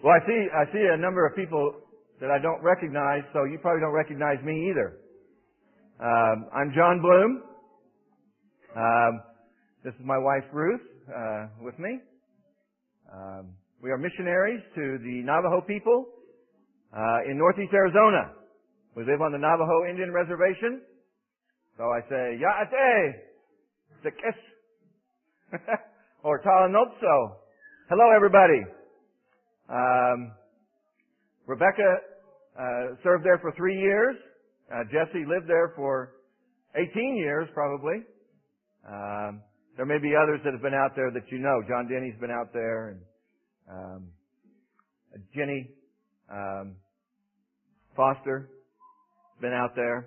Well, I see a number of people that I don't recognize, so you probably don't recognize me either. I'm John Bloom. This is my wife Ruth with me. We are missionaries to the Navajo people in Northeast Arizona. We live on the Navajo Indian Reservation. So I say, Ya'ate, Sekes, or Talanopso. Hello, everybody. Rebecca served there for 3 years. Jesse lived there for 18 years, probably. There may be others that have been out there that you know. John Denny's been out there, and Jenny Foster has been out there.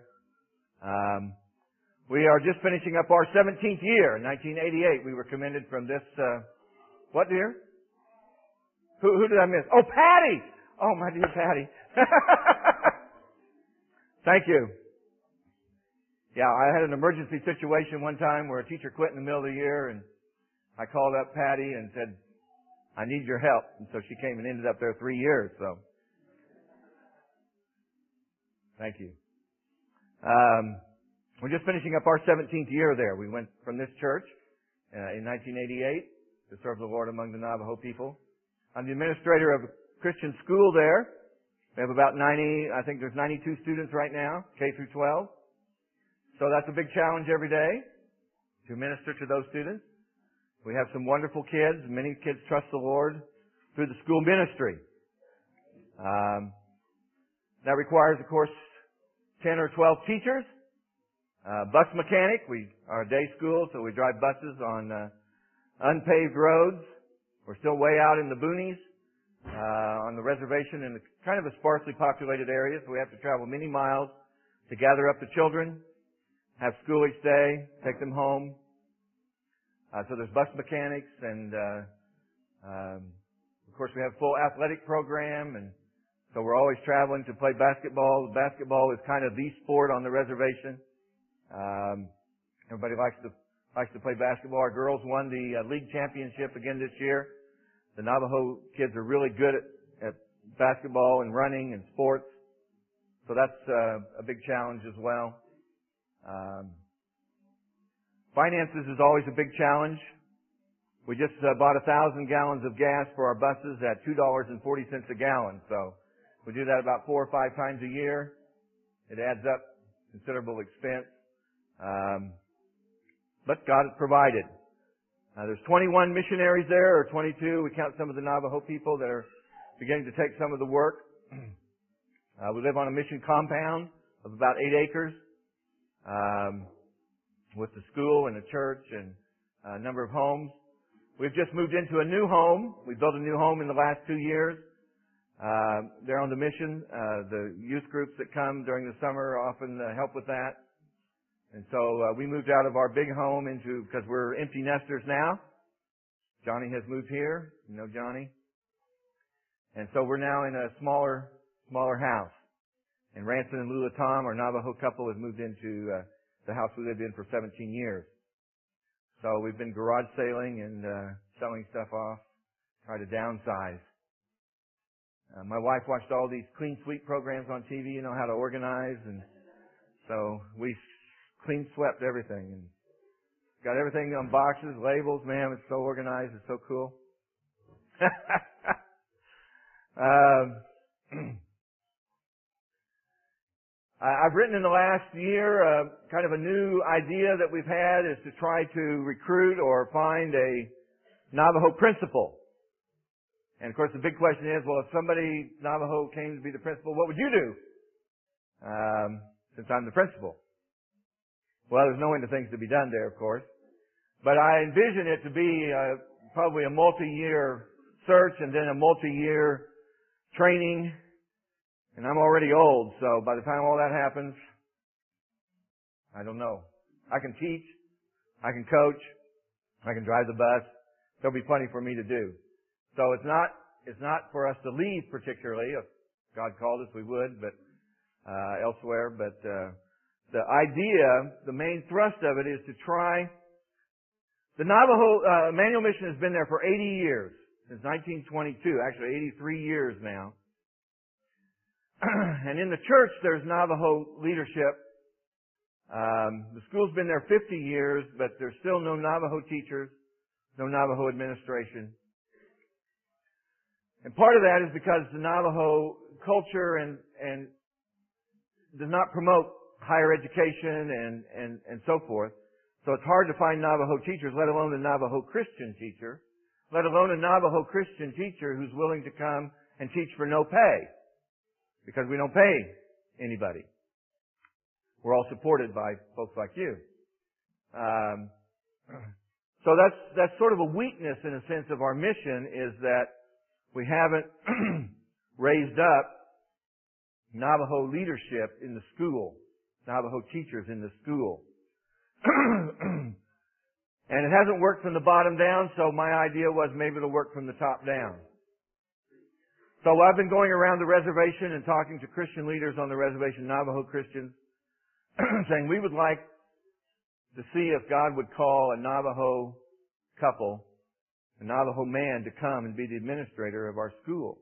We are just finishing up our 17th year. In 1988, we were commended from this, what year? Who did I miss? Oh, Patty! Oh, my dear Patty. Thank you. Yeah, I had an emergency situation one time where a teacher quit in the middle of the year, and I called up Patty and said, I need your help. And so she came and ended up there 3 years, so. Thank you. We're just finishing up our 17th year there. We went from this church in 1988 to serve the Lord among the Navajo people. I'm the administrator of a Christian school there. We have about 90, I think there's 92 students right now, K through 12. So that's a big challenge every day to minister to those students. We have some wonderful kids. Many kids trust the Lord through the school ministry. That requires, of course, 10 or 12 teachers. Bus mechanic. We are a day school, so we drive buses on unpaved roads. We're still way out in the boonies on the reservation in kind of a sparsely populated area, so we have to travel many miles to gather up the children, have school each day, take them home. So there's bus mechanics, and of course we have a full athletic program, and so we're always traveling to play basketball. Basketball is kind of the sport on the reservation. Everybody likes to play basketball. Our girls won the league championship again this year. The Navajo kids are really good at basketball and running and sports, so that's a big challenge as well. Finances is always a big challenge. We just bought 1,000 gallons of gas for our buses at $2.40 a gallon. So we do that about 4 or 5 times a year. It adds up considerable expense. But God has provided. There's 21 missionaries there, or 22. We count some of the Navajo people that are beginning to take some of the work. We live on a mission compound of about 8 acres. With the school and a church and a number of homes. We've just moved into a new home. We built a new home in the last 2 years. They're on the mission. The youth groups that come during the summer often help with that. And so we moved out of our big home because we're empty nesters now. Johnny has moved here. You know Johnny. And so we're now in a smaller house. And Ranson and Lula Tom, our Navajo couple, has moved into the house we lived in for 17 years. So we've been garage sailing and selling stuff off, try to downsize. My wife watched all these clean sweep programs on TV, you know how to organize, and so we clean swept everything and got everything on boxes, labels. Man, it's so organized, it's so cool. I've written in the last year kind of a new idea that we've had is to try to recruit or find a Navajo principal. And of course the big question is, well, if somebody Navajo came to be the principal, what would you do? Since I'm the principal. Well, there's no end of things to be done there, of course. But I envision it to be probably a multi-year search and then a multi-year training. And I'm already old, so by the time all that happens, I don't know. I can teach, I can coach, I can drive the bus. There'll be plenty for me to do. So it's not for us to leave particularly. If God called us, we would, but elsewhere. But the idea, the main thrust of it, is to try. The Navajo Emmanuel Mission has been there for 80 years. since 1922, actually 83 years now. And in the church, there's Navajo leadership. The school's been there 50 years, but there's still no Navajo teachers, no Navajo administration. And part of that is because the Navajo culture and does not promote higher education and so forth. So it's hard to find Navajo teachers, let alone a Navajo Christian teacher, let alone a Navajo Christian teacher who's willing to come and teach for no pay, because we don't pay anybody. We're all supported by folks like you. So that's sort of a weakness in a sense of our mission, is that we haven't raised up Navajo leadership in the school, Navajo teachers in the school. And it hasn't worked from the bottom down, so my idea was maybe it'll work from the top down. So I've been going around the reservation and talking to Christian leaders on the reservation, Navajo Christians, saying we would like to see if God would call a Navajo couple, a Navajo man, to come and be the administrator of our school.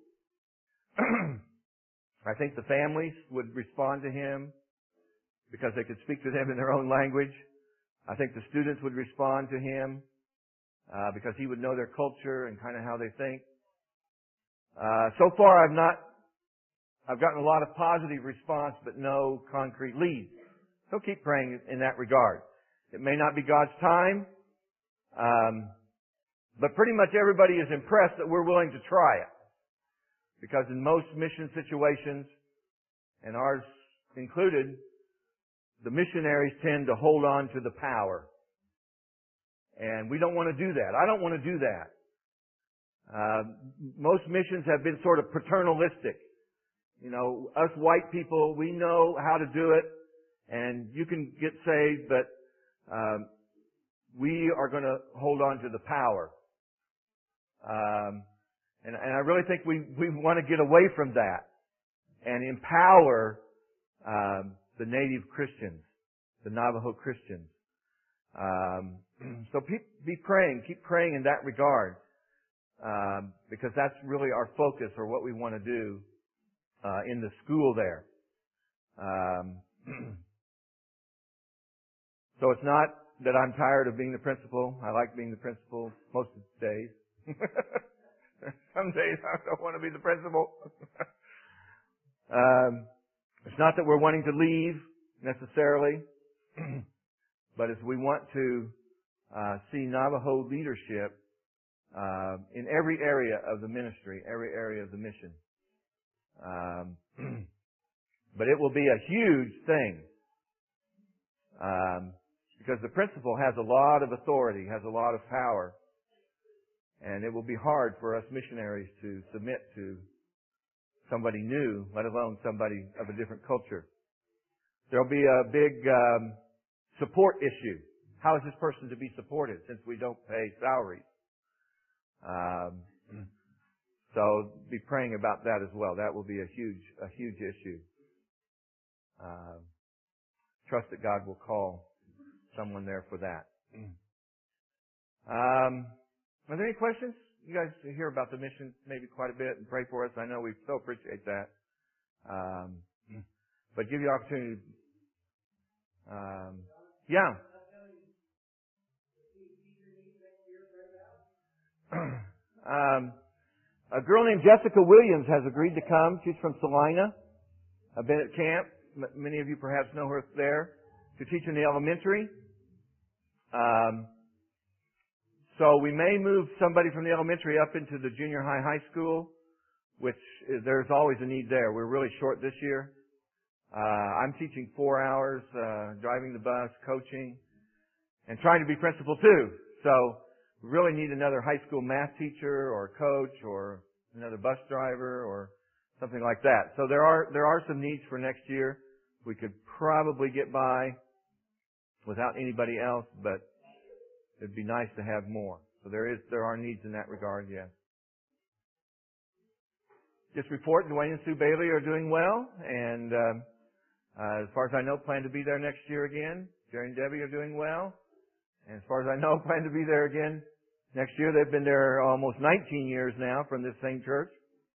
I think the families would respond to him because they could speak to them in their own language. I think the students would respond to him because he would know their culture and kind of how they think. So far, I've gotten a lot of positive response, but no concrete leads. So keep praying in that regard. It may not be God's time, but pretty much everybody is impressed that we're willing to try it. Because in most mission situations, and ours included, the missionaries tend to hold on to the power. And we don't want to do that. I don't want to do that. Most missions have been sort of paternalistic. You know, us white people, we know how to do it, and you can get saved, but we are going to hold on to the power. And I really think we want to get away from that and empower the native Christians, the Navajo Christians. So be praying, keep praying in that regard, because that's really our focus, or what we want to do in the school there. So it's not that I'm tired of being the principal. I like being the principal most of the days. Some days I don't want to be the principal. It's not that we're wanting to leave necessarily, but it's we want to see Navajo leadership in every area of the ministry, every area of the mission. But it will be a huge thing, because the principal has a lot of authority, has a lot of power. And it will be hard for us missionaries to submit to somebody new, let alone somebody of a different culture. There'll be a big support issue. How is this person to be supported since we don't pay salaries? So be praying about that as well. That will be a huge issue. Trust that God will call someone there for that. Are there any questions? You guys hear about the mission maybe quite a bit and pray for us. I know we so appreciate that. But give you the opportunity. Yeah. A girl named Jessica Williams has agreed to come. She's from Salina. I've been at camp. Many of you perhaps know her there, to teach in the elementary. So we may move somebody from the elementary up into the junior high school, which there's always a need there. We're really short this year. I'm teaching 4 hours, driving the bus, coaching, and trying to be principal too. So we really need another high school math teacher or coach or another bus driver or something like that. So there are some needs for next year. We could probably get by without anybody else, but it'd be nice to have more. So there are needs in that regard, yes. Just report, Dwayne and Sue Bailey are doing well, and as far as I know, plan to be there next year again. Jerry and Debbie are doing well, and as far as I know, plan to be there again Next year, they've been there almost 19 years now from this same church.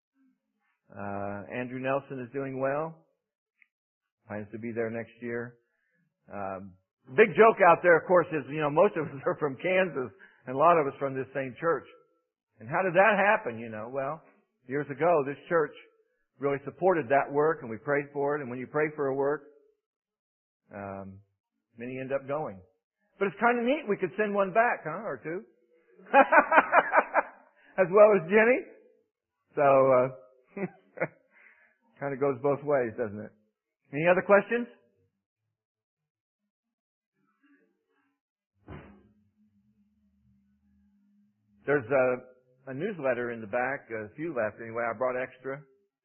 Andrew Nelson is doing well. Plans to be there next year. Big joke out there, of course, is, most of us are from Kansas and a lot of us from this same church. And how did that happen, Well, years ago, this church really supported that work and we prayed for it. And when you pray for a work, many end up going. But it's kind of neat. We could send one back, or two. As well as Jenny. So, kind of goes both ways, doesn't it? Any other questions? There's a newsletter in the back, a few left anyway. I brought extra.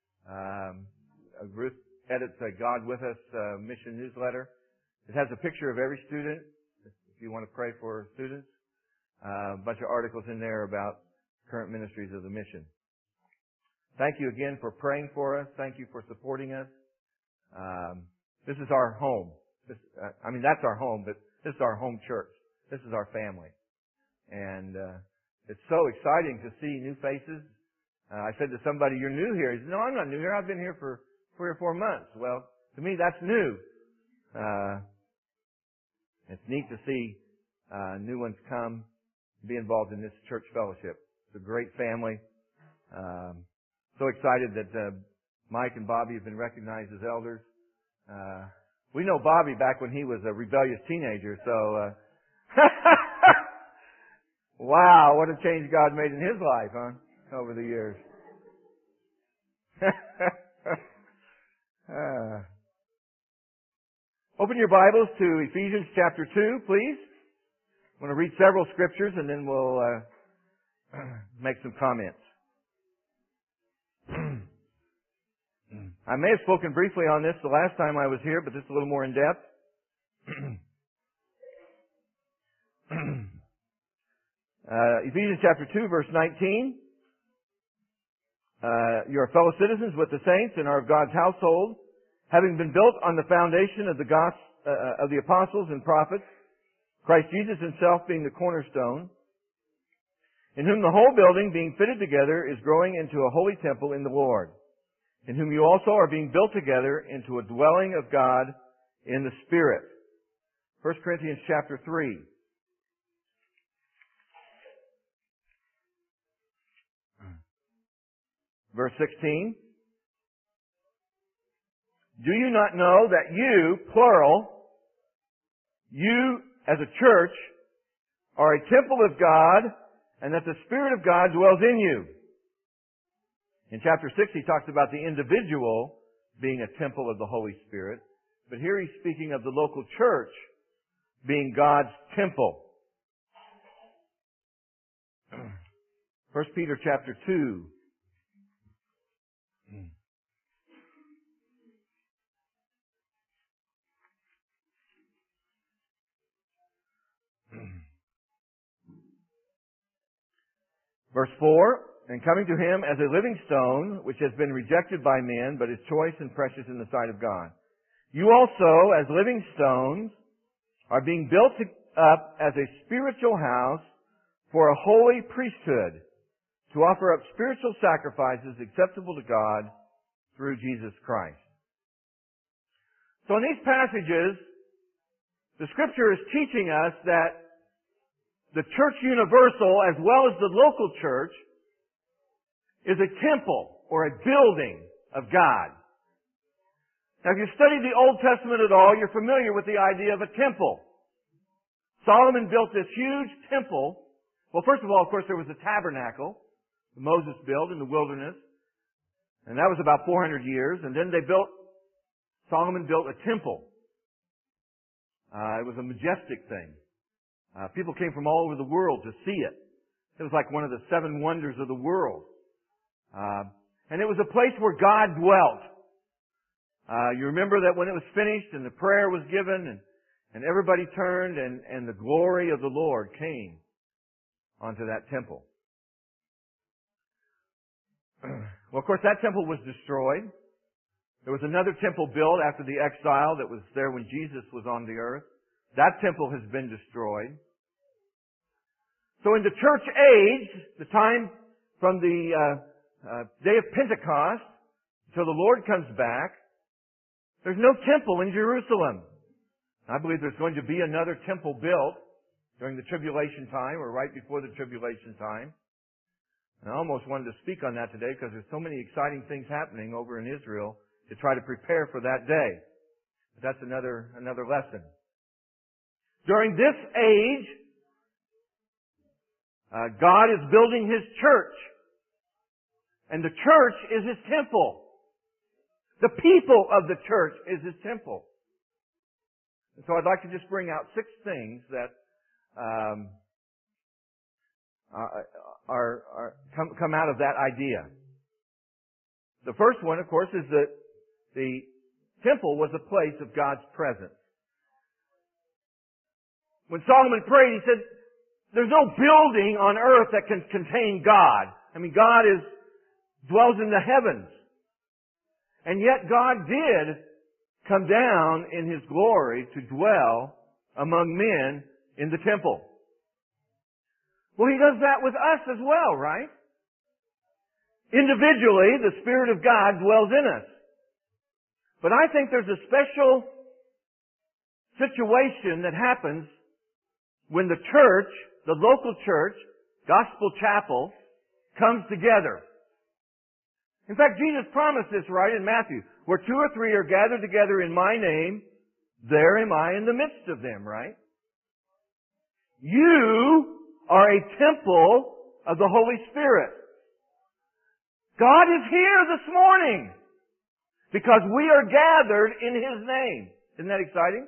Ruth edits a God With Us mission newsletter. It has a picture of every student, if you want to pray for students. A bunch of articles in there about current ministries of the mission. Thank you again for praying for us. Thank you for supporting us. This is our home. That's our home, but this is our home church. This is our family. And it's so exciting to see new faces. I said to somebody, "You're new here." He said, "No, I'm not new here. I've been here for 3 or 4 months." Well, to me, that's new. It's neat to see new ones come, be involved in this church fellowship. It's a great family. So excited that Mike and Bobby have been recognized as elders. We know Bobby back when he was a rebellious teenager, so wow, what a change God made in his life, huh? Over the years. Open your Bibles to Ephesians chapter 2, please. I'm going to read several scriptures and then we'll make some comments. I may have spoken briefly on this the last time I was here, but this is a little more in depth. Ephesians chapter 2, verse 19. You are fellow citizens with the saints and are of God's household, having been built on the foundation of the apostles and prophets, Christ Jesus himself being the cornerstone, in whom the whole building being fitted together is growing into a holy temple in the Lord, in whom you also are being built together into a dwelling of God in the Spirit. 1 Corinthians chapter 3. Verse 16. Do you not know that you, plural, you as a church, are a temple of God, and that the Spirit of God dwells in you? In chapter 6, he talks about the individual being a temple of the Holy Spirit. But here he's speaking of the local church being God's temple. 1 Peter chapter 2. Verse 4, and coming to him as a living stone, which has been rejected by men, but is choice and precious in the sight of God. You also, as living stones, are being built up as a spiritual house for a holy priesthood, to offer up spiritual sacrifices acceptable to God through Jesus Christ. So in these passages, the Scripture is teaching us that the church universal, as well as the local church, is a temple or a building of God. Now, if you've studied the Old Testament at all, you're familiar with the idea of a temple. Solomon built this huge temple. Well, first of all, of course, there was a tabernacle that Moses built in the wilderness, and that was about 400 years. And then Solomon built a temple. It was a majestic thing. People came from all over the world to see it. It was like one of the 7 wonders of the world. And it was a place where God dwelt. You remember that when it was finished and the prayer was given and everybody turned and the glory of the Lord came onto that temple. Well, of course, that temple was destroyed. There was another temple built after the exile that was there when Jesus was on the earth. That temple has been destroyed. So in the church age, the time from the day of Pentecost until the Lord comes back, there's no temple in Jerusalem. I believe there's going to be another temple built during the tribulation time or right before the tribulation time. And I almost wanted to speak on that today because there's so many exciting things happening over in Israel to try to prepare for that day. But that's another lesson. During this age, God is building His church. And the church is His temple. The people of the church is His temple. And so I'd like to just bring out 6 things that come out of that idea. The first one, of course, is that the temple was a place of God's presence. When Solomon prayed, he said, there's no building on earth that can contain God. I mean, God dwells in the heavens. And yet God did come down in His glory to dwell among men in the temple. Well, He does that with us as well, right? Individually, the Spirit of God dwells in us. But I think there's a special situation that happens when the church, the local church, Gospel Chapel, comes together. In fact, Jesus promised this right in Matthew. Where 2 or 3 are gathered together in My name, there am I in the midst of them, right? You are a temple of the Holy Spirit. God is here this morning because we are gathered in His name. Isn't that exciting?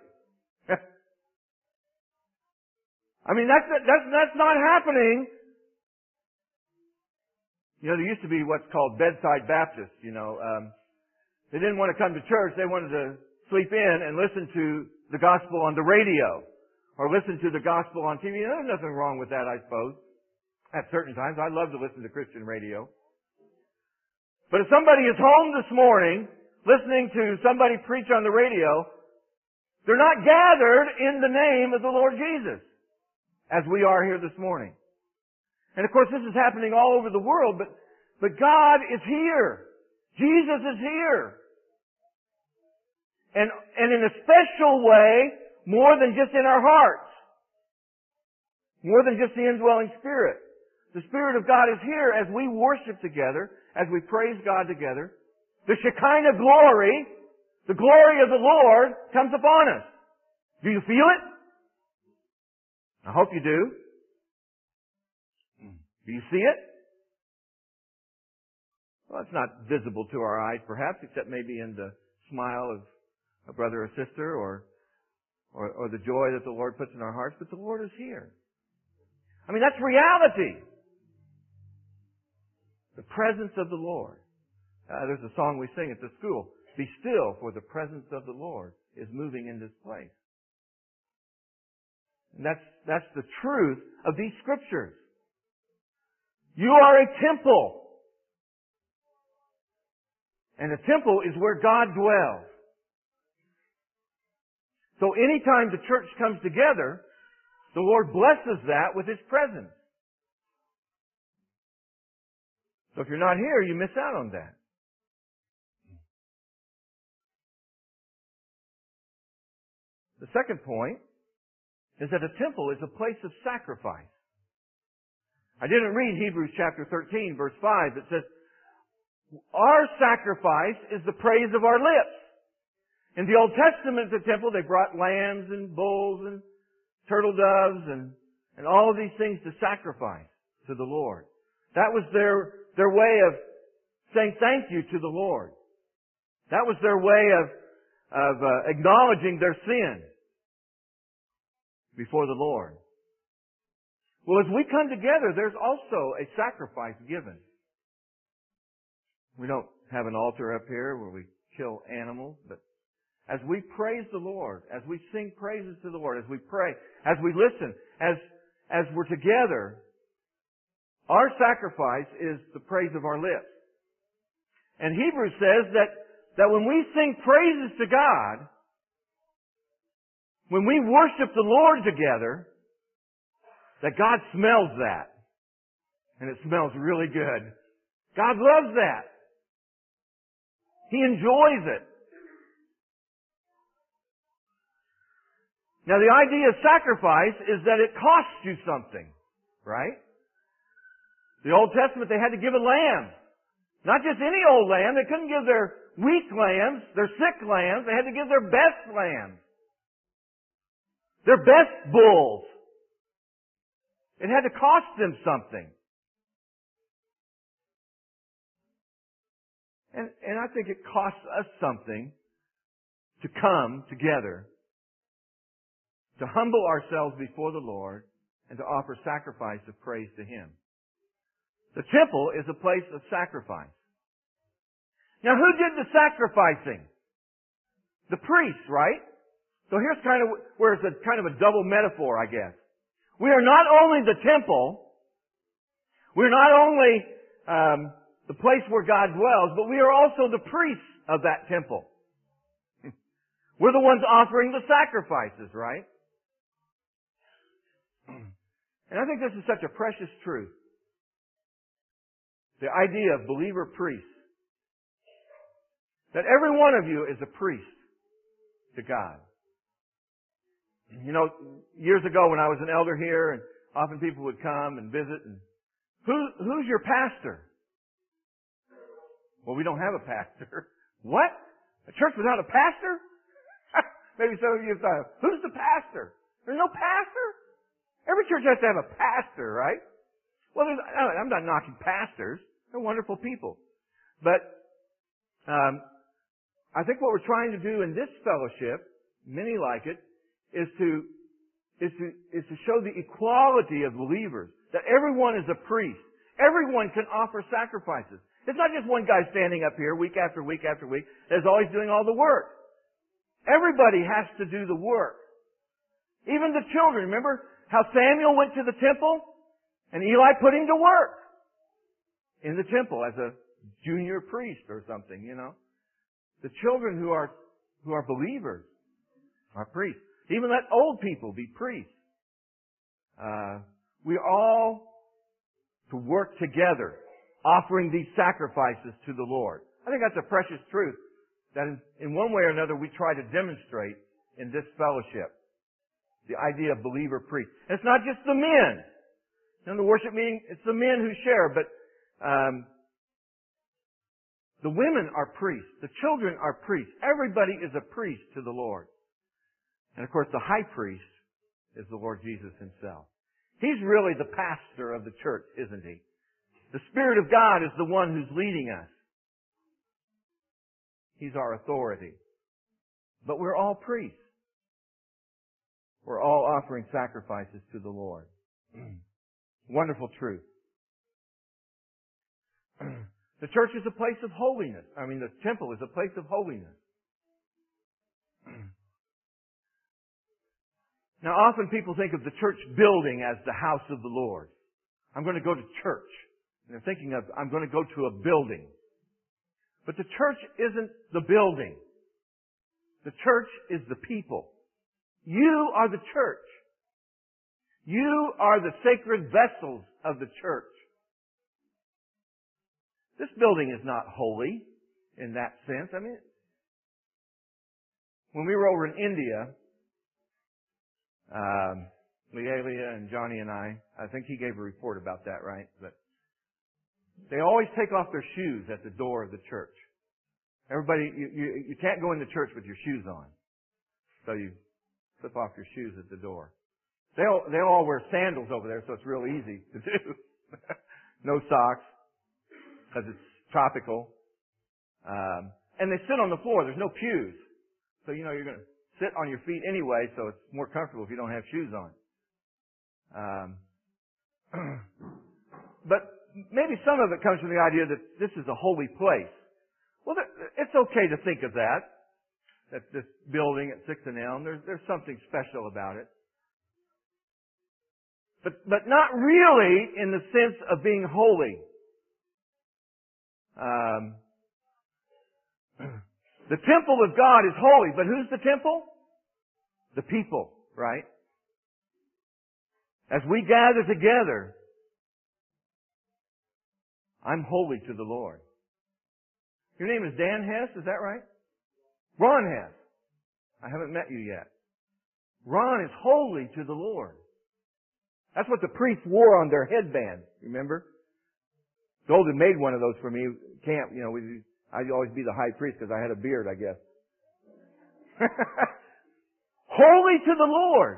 I mean, that's not happening. You know, there used to be what's called bedside Baptists, They didn't want to come to church. They wanted to sleep in and listen to the gospel on the radio or listen to the gospel on TV. There's nothing wrong with that, I suppose. At certain times, I love to listen to Christian radio. But if somebody is home this morning listening to somebody preach on the radio, they're not gathered in the name of the Lord Jesus as we are here this morning. And of course, this is happening all over the world, but God is here. Jesus is here. And in a special way, more than just in our hearts. More than just the indwelling Spirit. The Spirit of God is here as we worship together, as we praise God together. The Shekinah glory, the glory of the Lord, comes upon us. Do you feel it? I hope you do. Do you see it? Well, it's not visible to our eyes, perhaps, except maybe in the smile of a brother or sister or the joy that the Lord puts in our hearts, but the Lord is here. I mean, that's reality. The presence of the Lord. There's a song we sing at the school. Be still, for the presence of the Lord is moving in this place. And that's the truth of these scriptures. You are a temple. And a temple is where God dwells. So anytime the church comes together, the Lord blesses that with His presence. So if you're not here, you miss out on that. The second point is that a temple is a place of sacrifice. I didn't read Hebrews chapter 13, verse 5 that says, our sacrifice is the praise of our lips. In the Old Testament, the temple, they brought lambs and bulls and turtle doves and all of these things to sacrifice to the Lord. That was their way of saying thank you to the Lord. That was their way of acknowledging their sin before the Lord. Well, as we come together, there's also a sacrifice given. We don't have an altar up here where we kill animals, but as we praise the Lord, as we sing praises to the Lord, as we pray, as we listen, as we're together, our sacrifice is the praise of our lips. And Hebrews says that when we sing praises to God, when we worship the Lord together, that God smells that. And it smells really good. God loves that. He enjoys it. Now the idea of sacrifice is that it costs you something, right? The Old Testament, they had to give a lamb. Not just any old lamb. They couldn't give their weak lambs, their sick lambs. They had to give their best lambs. Their best bulls. It had to cost them something. And I think it costs us something to come together, to humble ourselves before the Lord, and to offer sacrifice of praise to Him. The temple is a place of sacrifice. Now, who did the sacrificing? The priests, right? So here's kind of where it's kind of a double metaphor, I guess. We are not only the temple, we're not only the place where God dwells, but we are also the priests of that temple. We're the ones offering the sacrifices, right? And I think this is such a precious truth. The idea of believer priests. That every one of you is a priest to God. You know, years ago when I was an elder here, and often people would come and visit, and who's your pastor? Well, we don't have a pastor. What? A church without a pastor? Maybe some of you have thought, who's the pastor? There's no pastor? Every church has to have a pastor, right? Well, I'm not knocking pastors. They're wonderful people. But I think what we're trying to do in this fellowship, many like it, is to show the equality of believers. That everyone is a priest. Everyone can offer sacrifices. It's not just one guy standing up here week after week after week that's always doing all the work. Everybody has to do the work. Even the children. Remember how Samuel went to the temple and Eli put him to work in the temple as a junior priest or something, you know. The children who are believers are priests. Even let old people be priests. We all to work together, offering these sacrifices to the Lord. I think that's a precious truth that in one way or another we try to demonstrate in this fellowship. The idea of believer priest. And it's not just the men. In the worship meeting, it's the men who share, but the women are priests. The children are priests. Everybody is a priest to the Lord. And of course, the high priest is the Lord Jesus Himself. He's really the pastor of the church, isn't He? The Spirit of God is the one who's leading us. He's our authority. But we're all priests. We're all offering sacrifices to the Lord. Wonderful truth. The church is a place of holiness. I mean, the temple is a place of holiness. Now, often people think of the church building as the house of the Lord. I'm going to go to church. And they're thinking of, I'm going to go to a building. But the church isn't the building. The church is the people. You are the church. You are the sacred vessels of the church. This building is not holy in that sense. I mean, when we were over in India, Lealia and Johnny and I think he gave a report about that, right? But they always take off their shoes at the door of the church. Everybody, you can't go in the church with your shoes on. So you slip off your shoes at the door. They all wear sandals over there, so it's real easy to do. No socks, because it's tropical. And they sit on the floor. There's no pews. So, you know, you're going to sit on your feet anyway, so it's more comfortable if you don't have shoes on. But maybe some of it comes from the idea that this is a holy place. Well, it's okay to think of that this building at 6 and Elm, there's something special about it. But not really in the sense of being holy. The temple of God is holy, but who's the temple? The people, right? As we gather together, I'm holy to the Lord. Your name is Dan Hess, is that right? Ron Hess. I haven't met you yet. Ron is holy to the Lord. That's what the priests wore on their headbands, remember? Golden made one of those for me. Camp, I'd always be the high priest because I had a beard, I guess. Holy to the Lord.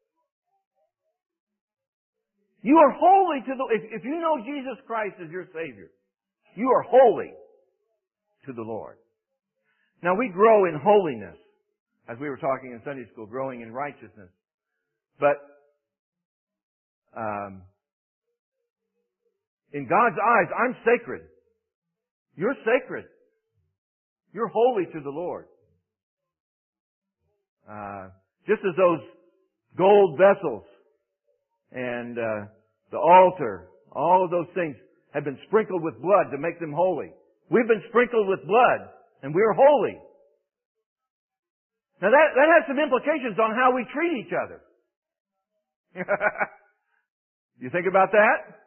You are holy to the... If you know Jesus Christ as your Savior, you are holy to the Lord. Now we grow in holiness, as we were talking in Sunday school, growing in righteousness. But in God's eyes, I'm sacred. You're sacred. You're holy to the Lord. Just as those gold vessels and the altar, all of those things have been sprinkled with blood to make them holy. We've been sprinkled with blood, and we're holy. Now that has some implications on how we treat each other. You think about that?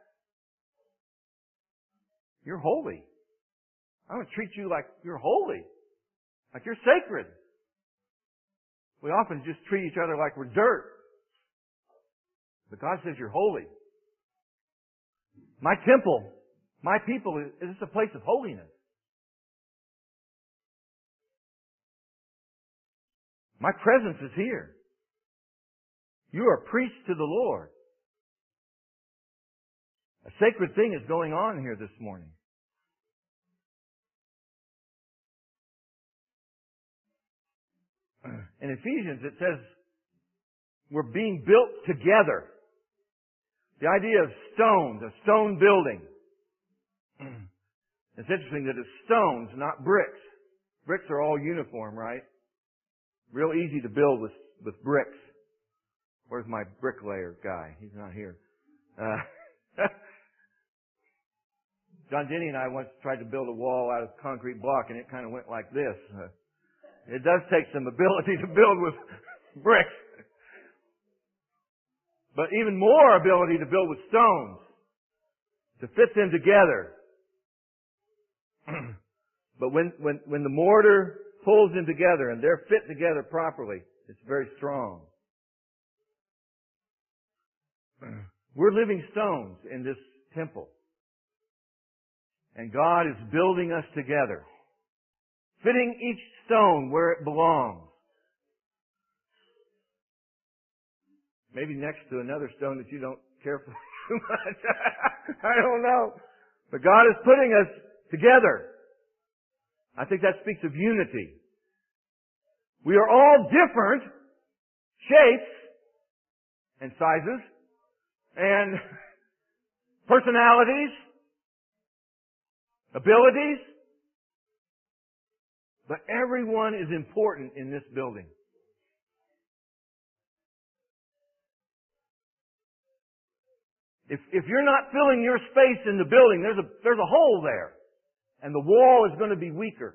You're holy. I'm going to treat you like you're holy. Like you're sacred. We often just treat each other like we're dirt. But God says you're holy. My temple, my people, is a place of holiness. My presence is here. You are priests to the Lord. A sacred thing is going on here this morning. In Ephesians it says we're being built together. The idea of stones, a stone building. It's interesting that it's stones, not bricks. Bricks are all uniform, right? Real easy to build with bricks. Where's my bricklayer guy? He's not here. John Denny and I once tried to build a wall out of concrete block, and it kind of went like this. It does take some ability to build with bricks. But even more ability to build with stones. To fit them together. But when the mortar pulls them together and they're fit together properly, it's very strong. We're living stones in this temple. And God is building us together. Fitting each stone where it belongs. Maybe next to another stone that you don't care for too much. I don't know. But God is putting us together. I think that speaks of unity. We are all different shapes and sizes and personalities, abilities, but everyone is important in this building. If you're not filling your space in the building, there's a hole there. And the wall is going to be weaker.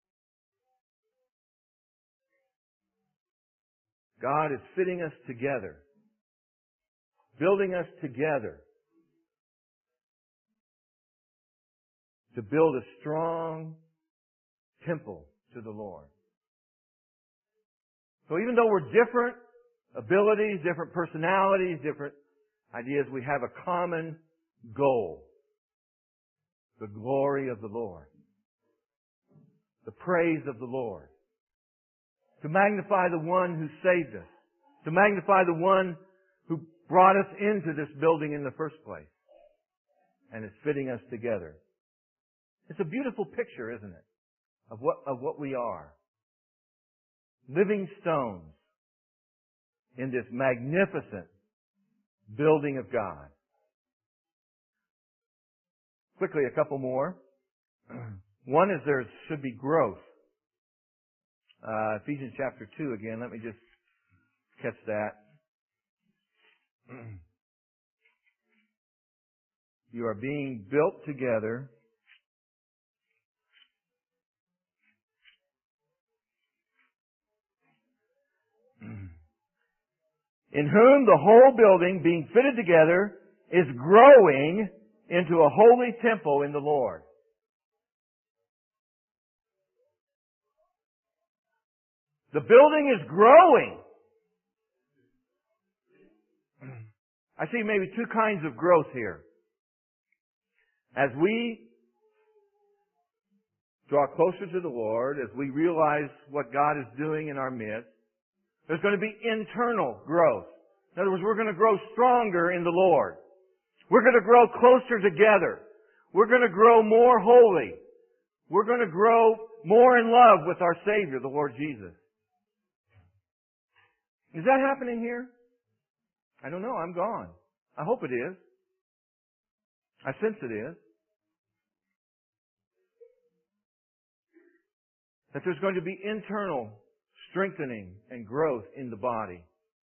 God is fitting us together. Building us together. To build a strong temple to the Lord. So even though we're different abilities, different personalities, different ideas, we have a common goal. The glory of the Lord. The praise of the Lord. To magnify the one who saved us. To magnify the one who brought us into this building in the first place. And is fitting us together. It's a beautiful picture, isn't it? Of what we are. Living stones in this magnificent building of God. Quickly, a couple more. One is there should be growth. Ephesians chapter 2 again. Let me just catch that. You are being built together in whom the whole building, being fitted together, is growing into a holy temple in the Lord. The building is growing. I see maybe two kinds of growth here. As we draw closer to the Lord, as we realize what God is doing in our midst, there's going to be internal growth. In other words, we're going to grow stronger in the Lord. We're going to grow closer together. We're going to grow more holy. We're going to grow more in love with our Savior, the Lord Jesus. Is that happening here? I don't know. I'm gone. I hope it is. I sense it is. That there's going to be internal strengthening and growth in the body.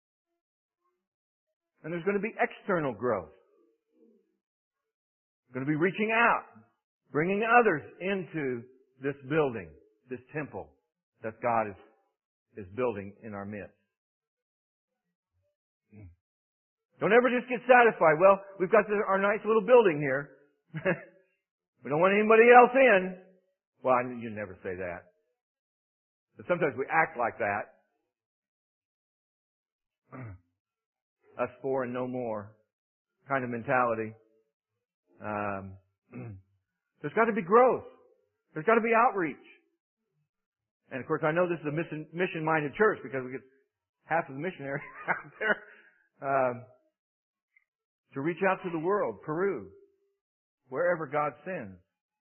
And there's going to be external growth. We're going to be reaching out, bringing others into this building, this temple that God is building in our midst. Don't ever just get satisfied. Well, we've got our nice little building here. We don't want anybody else in. Well, you never say that. But sometimes we act like that. Us four and no more kind of mentality. There's got to be growth. There's got to be outreach. And of course, I know this is a mission-minded church because we get half of the missionaries out there. To reach out to the world, Peru, wherever God sends.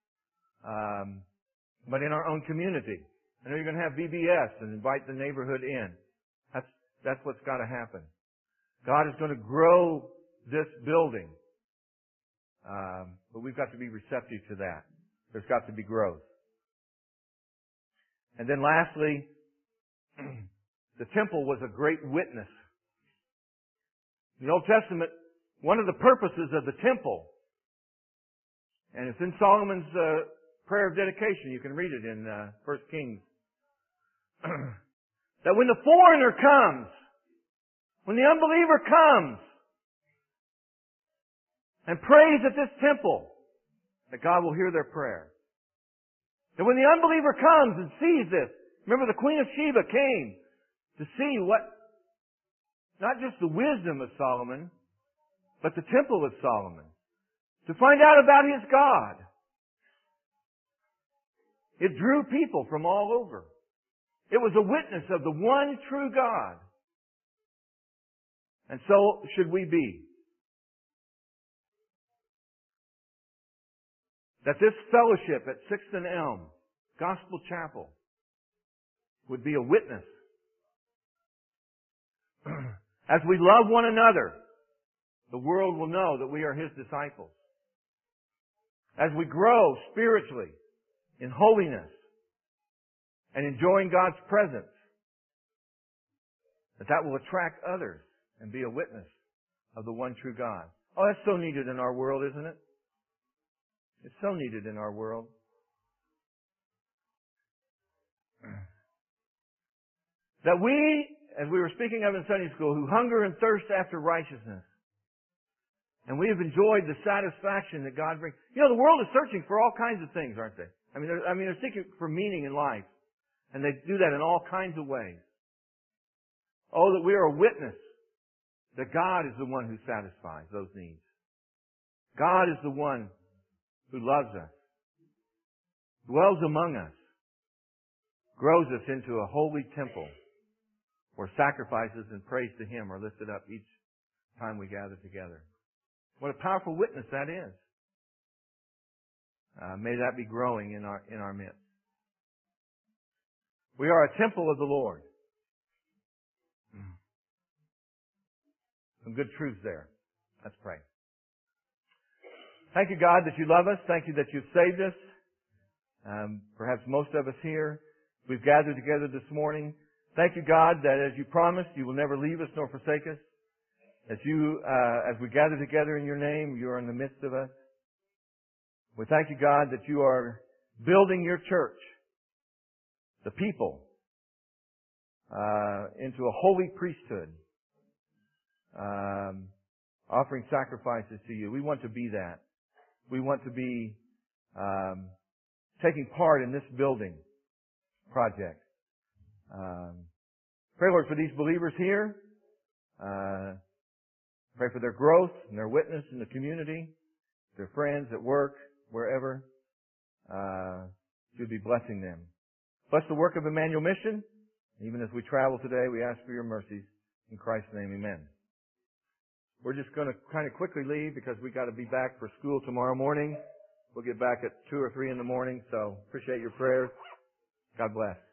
But in our own community. I know you're going to have VBS and invite the neighborhood in. That's what's got to happen. God is going to grow this building. But we've got to be receptive to that. There's got to be growth. And then lastly, the temple was a great witness. In the Old Testament, one of the purposes of the temple, and it's in Solomon's prayer of dedication, you can read it in 1 Kings, that when the foreigner comes, when the unbeliever comes and prays at this temple, that God will hear their prayer. That when the unbeliever comes and sees this, remember the Queen of Sheba came to see what, not just the wisdom of Solomon, but the temple of Solomon, to find out about his God. It drew people from all over. It was a witness of the one true God. And so should we be. That this fellowship at 6th and Elm, Gospel Chapel, would be a witness. As we love one another, the world will know that we are His disciples. As we grow spiritually in holiness and enjoying God's presence, that will attract others and be a witness of the one true God. Oh, that's so needed in our world, isn't it? It's so needed in our world. That we, as we were speaking of in Sunday school, who hunger and thirst after righteousness, and we have enjoyed the satisfaction that God brings. You know, the world is searching for all kinds of things, aren't they? They're seeking for meaning in life. And they do that in all kinds of ways. Oh, that we are a witness that God is the one who satisfies those needs. God is the one who loves us, dwells among us, grows us into a holy temple where sacrifices and praise to Him are lifted up each time we gather together. What a powerful witness that is. May that be growing in our midst. We are a temple of the Lord. Some good truths there. Let's pray. Thank you, God, that you love us. Thank you that you've saved us. Perhaps most of us here, we've gathered together this morning. Thank you, God, that as you promised, you will never leave us nor forsake us. That you, as we gather together in your name, you are in the midst of us. We thank you, God, that you are building your church, the people, into a holy priesthood, offering sacrifices to you. We want to be that. We want to be taking part in this building project. Pray, Lord, for these believers here. Pray for their growth and their witness in the community, their friends at work, wherever. You'll be blessing them. Bless the work of Emmanuel Mission. Even as we travel today, we ask for your mercies. In Christ's name, amen. We're just going to kind of quickly leave because we got to be back for school tomorrow morning. We'll get back at 2 or 3 in the morning, so appreciate your prayers. God bless.